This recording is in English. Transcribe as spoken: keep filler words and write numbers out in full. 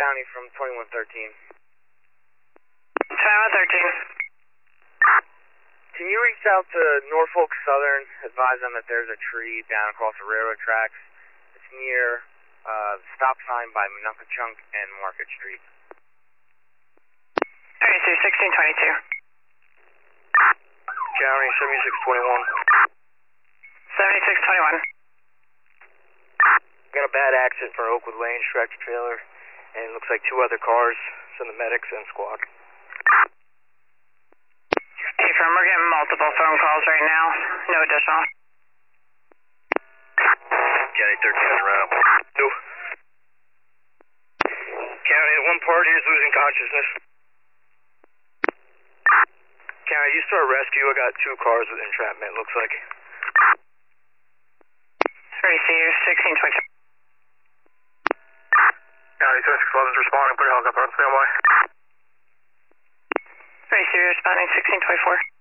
County from twenty-one thirteen. twenty-one thirteen. Can you reach out to Norfolk Southern, advise them that there's a tree down across the railroad tracks? It's near uh, the stop sign by Minocquachunk and Market Street. Alright, so sixteen twenty-two. County seventy-six twenty-one. seventy-six twenty-one. Got a bad accident for Oakwood Lane, tractor trailer, and it looks like two other cars. Send the medics and squad. Hey, firm, we're getting multiple phone calls right now. No additional. County thirteen around. Two. County, one party is losing consciousness. County, you start rescue. I got two cars with entrapment, looks like. Receive sixteen twenty. County seventy-six eleven is responding. Put a helicopter on standby. Receive responding sixteen twenty-four.